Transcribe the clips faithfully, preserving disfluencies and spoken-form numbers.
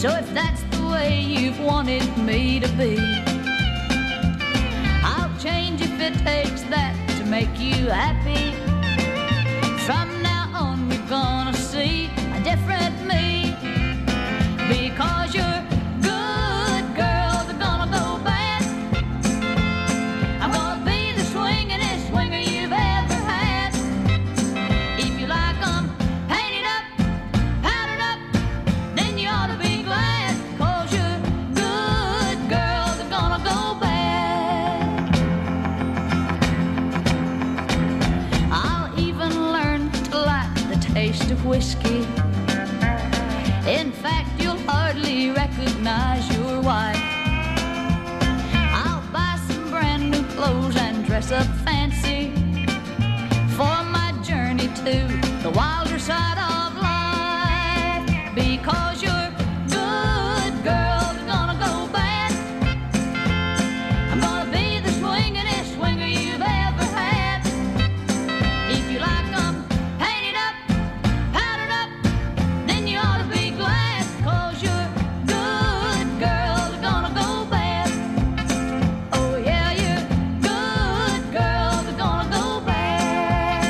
So if that's the way you've wanted me to be, I'll change if it takes that to make you happy. From now on we're gonna see a different me, because you're good girls are gonna go bad. I'm gonna be the swingin'est swinger you've ever had. If you like 'em painted up, powdered up, then you ought to be glad, 'cause your good girls are gonna go bad. I'll even learn to like the taste of whiskey. In fact, you'll hardly recognize your wife. I'll buy some brand new clothes and dress up fancy for my journey to the wilder side of life, because your good girls are gonna go bad. I'm gonna be the swingin'est swinger you've ever had. If you like 'em painted up, powdered up, then you ought to be glad, 'cause your good girls are gonna go bad. Oh yeah, your good girls are gonna go bad.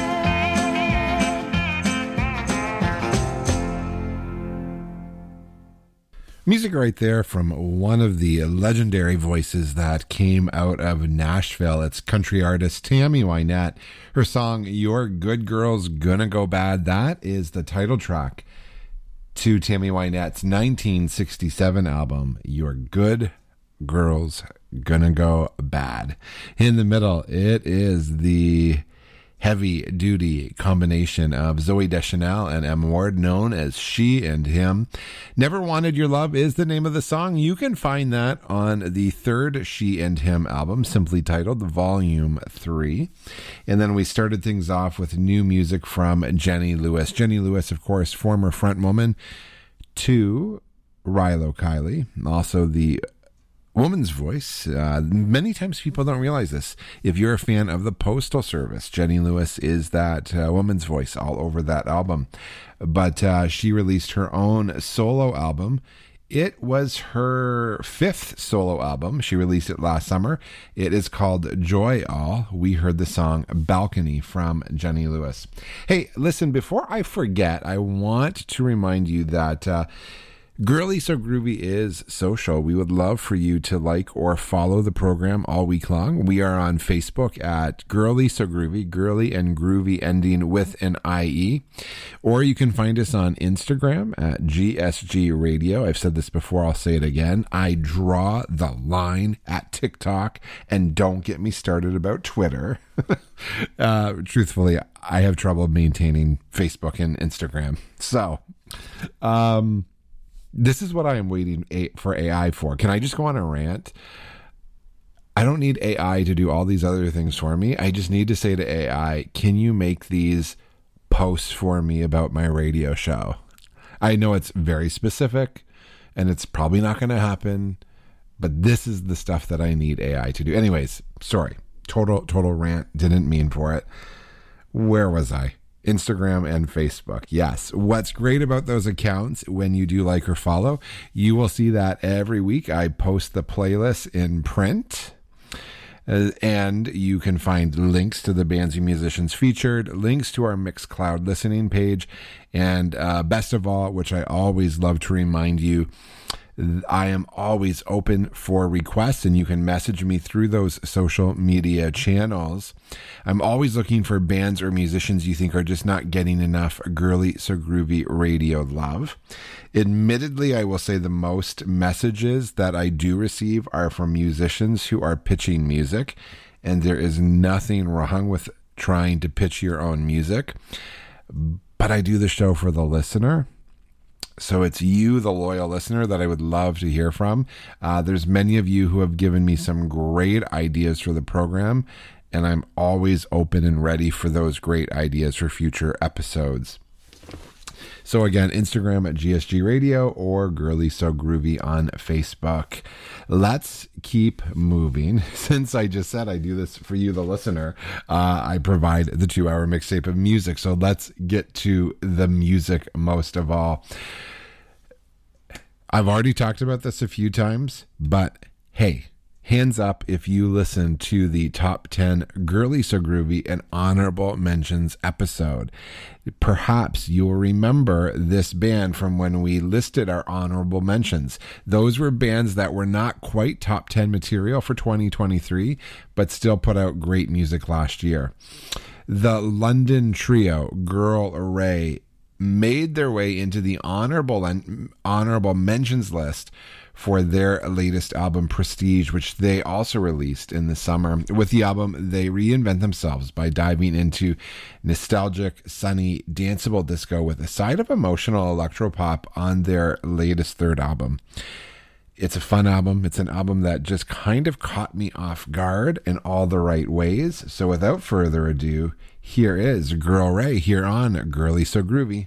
Music right there from one of the legendary voices that came out of Nashville. It's country artist Tammy Wynette. Her song, Your Good Girl's Gonna Go Bad, that is the title track to Tammy Wynette's nineteen sixty-seven album, Your Good Girl's Gonna Go Bad. In the middle, it is the heavy-duty combination of Zooey Deschanel and Em Ward, known as She and Him. Never Wanted Your Love is the name of the song. You can find that on the third She and Him album, simply titled Volume three. And then we started things off with new music from Jenny Lewis. Jenny Lewis, of course, former frontwoman to Rilo Kiley, also the woman's voice. Uh, many times people don't realize this. If you're a fan of the Postal Service, Jenny Lewis is that uh, woman's voice all over that album. But uh, she released her own solo album. It was her fifth solo album. She released it last summer. It is called Joy All. We heard the song Balcony from Jenny Lewis. Hey, listen, before I forget, I want to remind you that uh, Girly So Groovy is social. We would love for you to like or follow the program all week long. We are on Facebook at Girly So Groovy, girly and groovy ending with an I E. Or you can find us on Instagram at G S G Radio. I've said this before, I'll say it again. I draw the line at TikTok, and don't get me started about Twitter. uh, truthfully, I have trouble maintaining Facebook and Instagram. So, um... this is what I am waiting for A I for. Can I just go on a rant? I don't need A I to do all these other things for me. I just need to say to A I, can you make these posts for me about my radio show? I know it's very specific and it's probably not going to happen, but this is the stuff that I need A I to do. Anyways, sorry. Total, total rant. Didn't mean for it. Where was I? Instagram and Facebook. Yes. What's great about those accounts, when you do like or follow, you will see that every week I post the playlist in print. Uh, and you can find links to the bands and musicians featured, links to our Mixcloud listening page, and uh, best of all, which I always love to remind you, I am always open for requests, and you can message me through those social media channels. I'm always looking for bands or musicians you think are just not getting enough Girly So Groovy radio love. Admittedly, I will say the most messages that I do receive are from musicians who are pitching music, and there is nothing wrong with trying to pitch your own music. But I do the show for the listener. So it's you, the loyal listener, that I would love to hear from. Uh, there's many of you who have given me some great ideas for the program, and I'm always open and ready for those great ideas for future episodes. So again, Instagram at G S G Radio or Girly So Groovy on Facebook. Let's keep moving. Since I just said I do this for you, the listener, uh, I provide the two-hour mixtape of music. So let's get to the music most of all. I've already talked about this a few times, but hey, hands up if you listen to the top ten Girly So Groovy and Honorable Mentions episode. Perhaps you'll remember this band from when we listed our honorable mentions. Those were bands that were not quite top ten material for twenty twenty-three, but still put out great music last year. The London trio, Girl Ray, made their way into the honorable and honorable mentions list for their latest album Prestige, which they also released in the summer. With the album, they reinvent themselves by diving into nostalgic, sunny, danceable disco with a side of emotional electropop on their latest third album. It's a fun album. It's an album that just kind of caught me off guard in all the right ways. So without further ado, here is Girl Ray here on Girly So Groovy.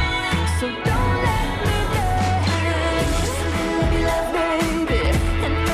So don't let me down. Just a little bit of love, baby. And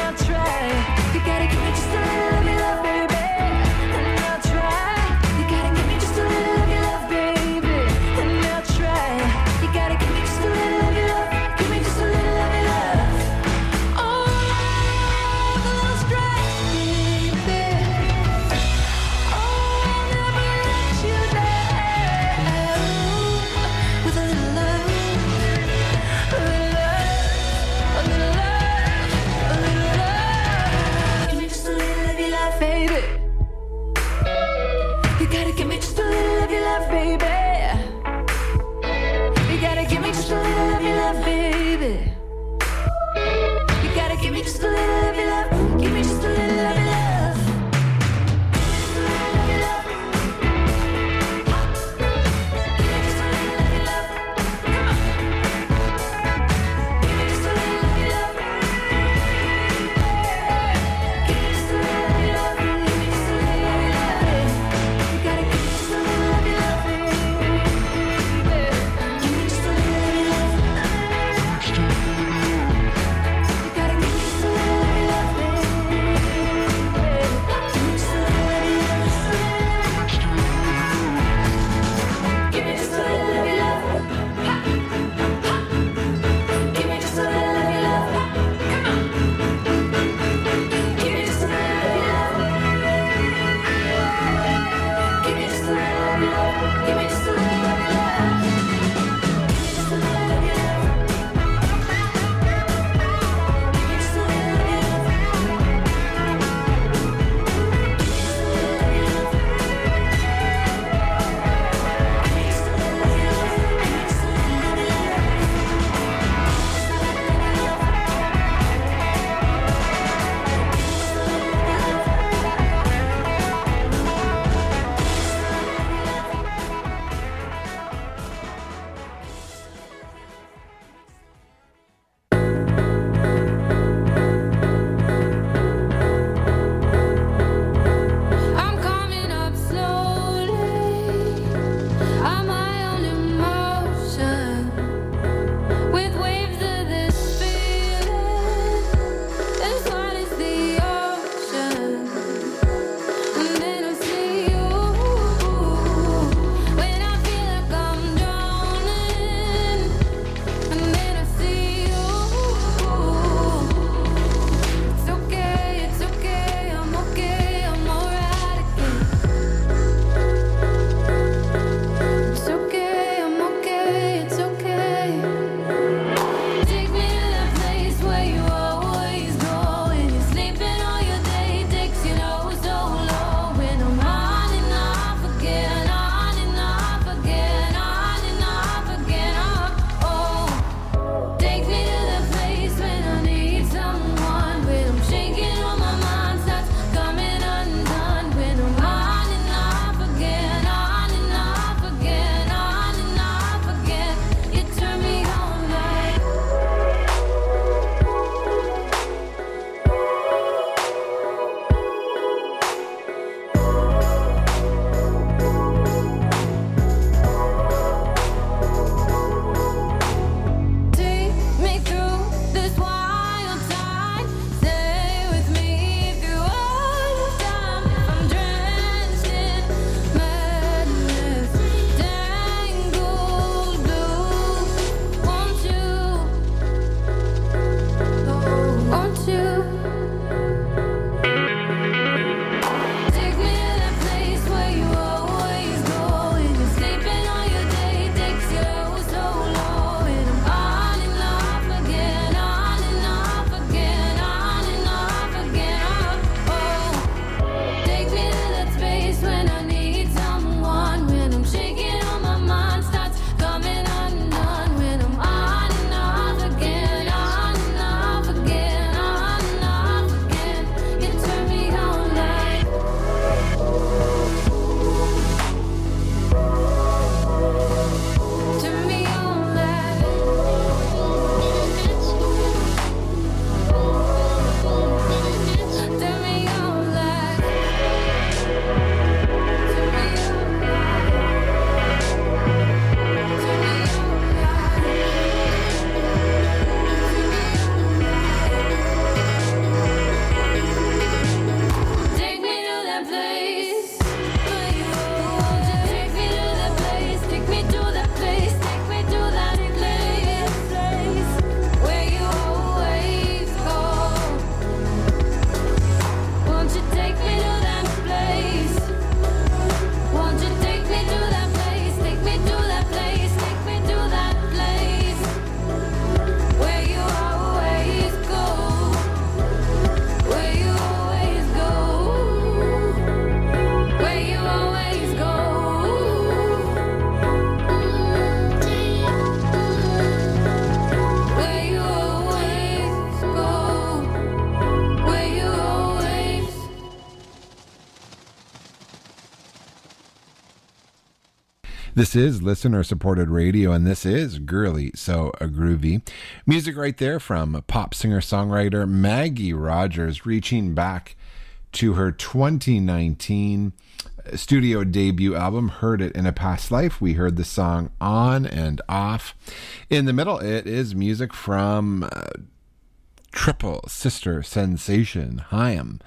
This is listener-supported radio, and this is Girly So Groovy. Music right there from pop singer-songwriter Maggie Rogers, reaching back to her twenty nineteen studio debut album, Heard It in a Past Life. We heard the song On and Off. In the middle, it is music from uh, triple sister sensation Haim,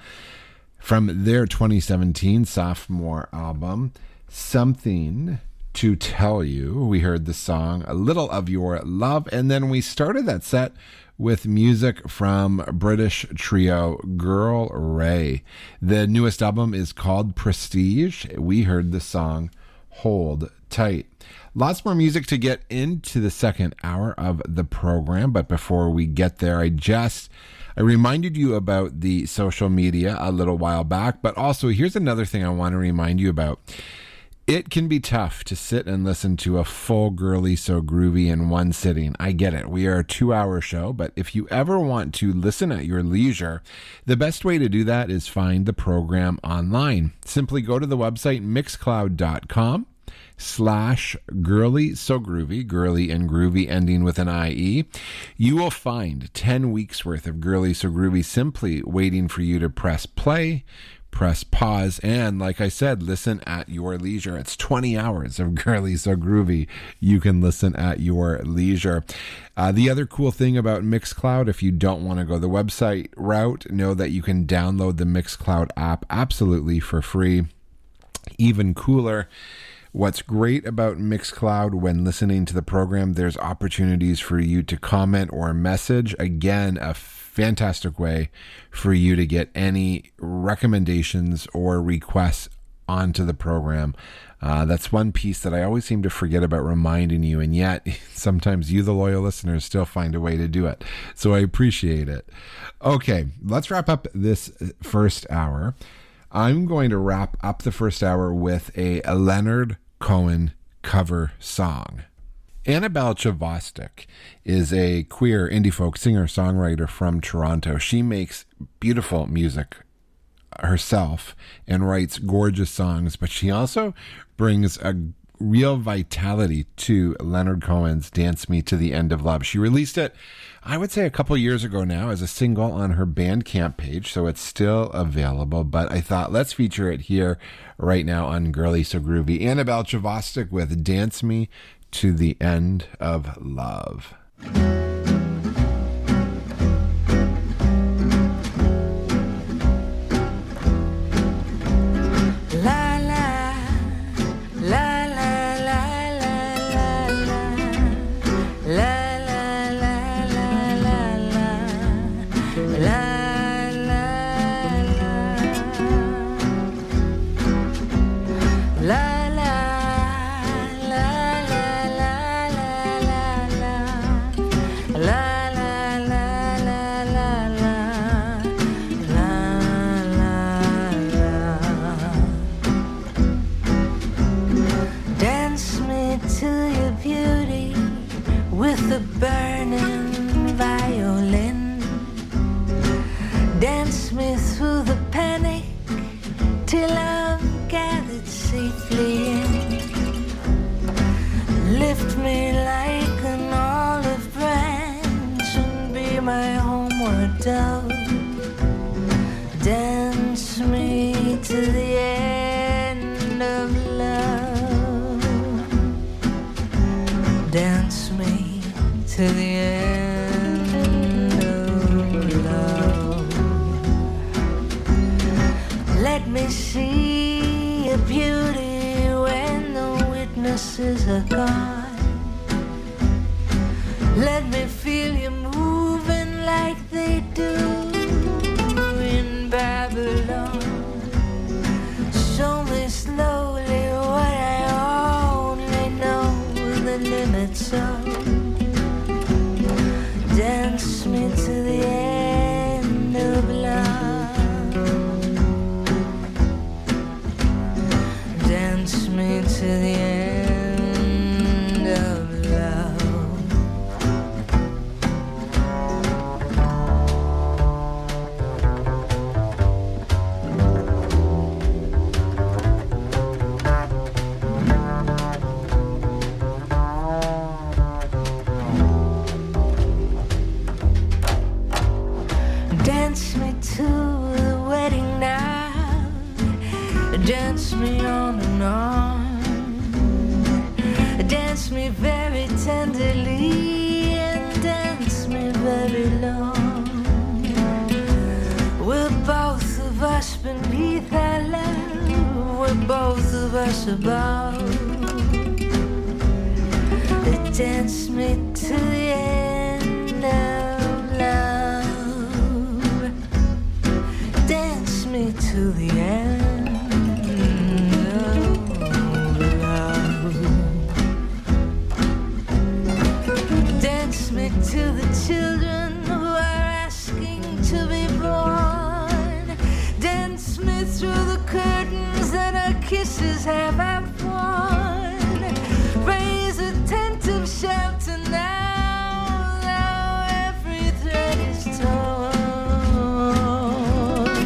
from their twenty seventeen sophomore album, Something to Tell You. We heard the song A Little of Your Love, and then we started that set with music from British trio Girl Ray. The newest album is called Prestige. We heard the song Hold Tight. Lots more music to get into the second hour of the program, but before we get there, I just I reminded you about the social media a little while back, but also here's another thing I want to remind you about. It can be tough to sit and listen to a full Girly So Groovy in one sitting. I get it. We are a two-hour show, but if you ever want to listen at your leisure, the best way to do that is find the program online. Simply go to the website mixcloud.com slash Girly So Groovy, Girly and Groovy ending with an I E. You will find ten weeks worth of Girly So Groovy simply waiting for you to press play, press pause, and like I said, listen at your leisure. It's twenty hours of Girly So Groovy. You can listen at your leisure. Uh, the other cool thing about Mixcloud, if you don't want to go the website route, know that you can download the Mixcloud app absolutely for free. Even cooler, what's great about Mixcloud when listening to the program, there's opportunities for you to comment or message. Again, a fantastic way for you to get any recommendations or requests onto the program. Uh, that's one piece that I always seem to forget about reminding you, and yet sometimes you, the loyal listeners, still find a way to do it. So I appreciate it. Okay, let's wrap up this first hour. I'm going to wrap up the first hour with a, a Leonard Cohen cover song. Annabelle Chvostek is a queer indie folk singer-songwriter from Toronto. She makes beautiful music herself and writes gorgeous songs, but she also brings a real vitality to Leonard Cohen's Dance Me to the End of Love. She released it, I would say, a couple years ago now as a single on her Bandcamp page, so it's still available, but I thought let's feature it here right now on Girly So Groovy. Annabelle Chvostek with Dance Me to the End of Love. The burning violin, dance me through the panic till I'm gathered safely in. Lift me like an olive branch and be my homeward dove. Dance me to the end of love. Dance me to the end of love. Let me see your beauty when the witnesses are gone. Let me feel you moving like they do in Babylon. Show me slowly what I only know the limits of. Dance me to the end of love. Dance me to the end of love. Dance me on and on, dance me very tenderly, and dance me very long. We're both of us beneath our love, we're both of us above. Dance me to the end of love, dance me to the end. To the children who are asking to be born, dance me through the curtains that our kisses have outworn. Raise a tent of shelter now, now every thread is torn.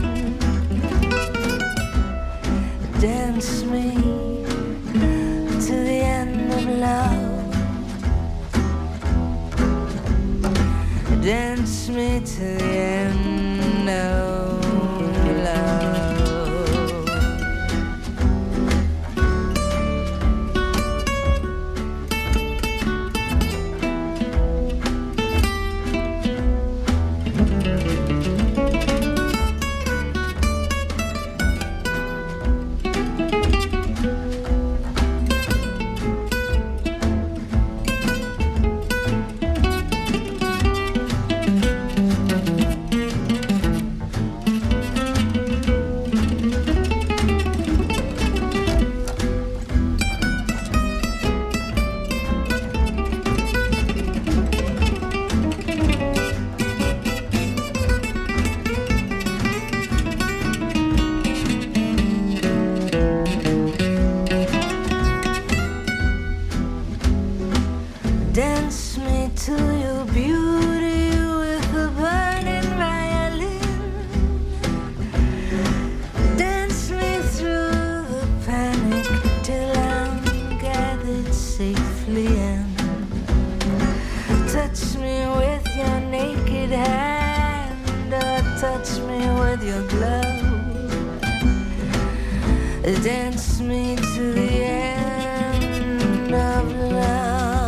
Dance me to the end of love, dance me to the end of love. Dance me to your beauty with a burning violin. Dance me through the panic till I'm gathered safely in. Touch me with your naked hand, or touch me with your glove. Dance me to the end of love.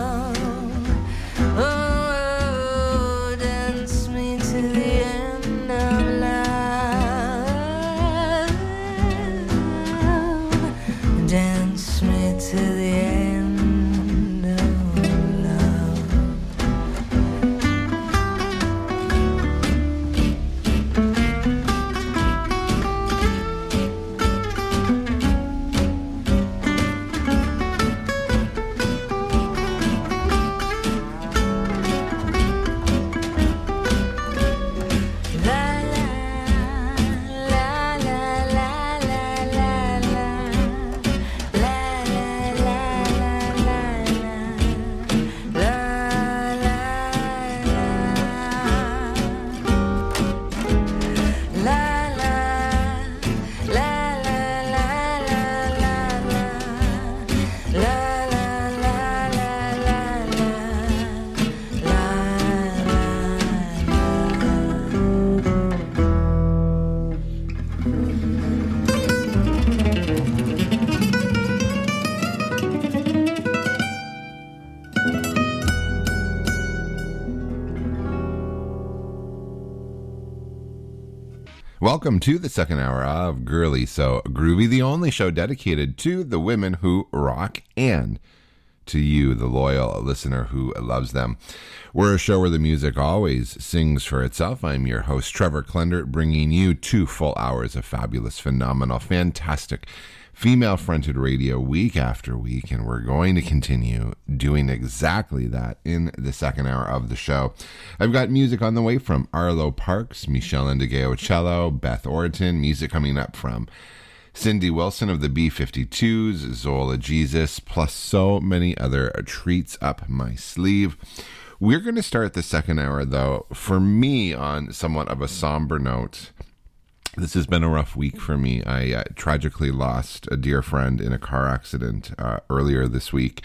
Welcome to the second hour of Girly So Groovy, the only show dedicated to the women who rock and to you, the loyal listener who loves them. We're a show where the music always sings for itself. I'm your host, Trevor Klendert, bringing you two full hours of fabulous, phenomenal, fantastic, female-fronted radio week after week, and we're going to continue doing exactly that in the second hour of the show. I've got music on the way from Arlo Parks, Michelle Indigeo cello, Beth Orton, music coming up from Cindy Wilson of the B fifty-twos, Zola Jesus, plus so many other treats up my sleeve. We're going to start the second hour, though, for me, on somewhat of a somber note. This has been a rough week for me. I uh, tragically lost a dear friend in a car accident uh, earlier this week.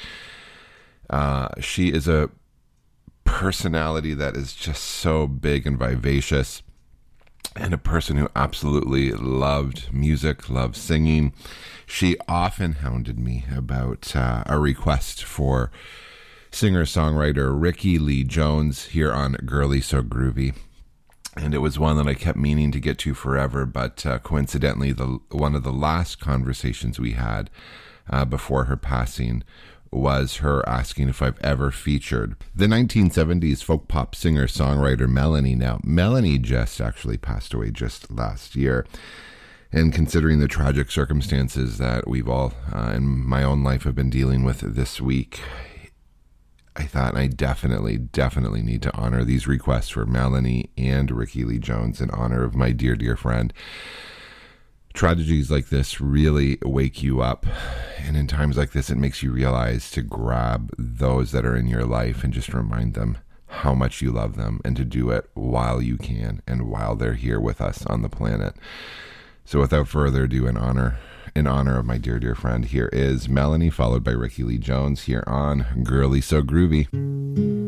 Uh, she is a personality that is just so big and vivacious. and a person who absolutely loved music, loved singing. She often hounded me about uh, a request for singer-songwriter Rickie Lee Jones here on Girly So Groovy. And it was one that I kept meaning to get to forever, but uh, coincidentally, the one of the last conversations we had uh, before her passing was her asking if I've ever featured the nineteen seventies folk pop singer-songwriter Melanie. Now, Melanie just actually passed away just last year. And considering the tragic circumstances that we've all uh, in my own life have been dealing with this week, I thought I definitely, definitely need to honor these requests for Melanie and Rickie Lee Jones in honor of my dear, dear friend. Tragedies like this really wake you up. And in times like this, it makes you realize to grab those that are in your life and just remind them how much you love them, and to do it while you can and while they're here with us on the planet. So without further ado, in honor in honor of my dear, dear friend, here is Melanie, followed by Rickie Lee Jones here on Girly So Groovy.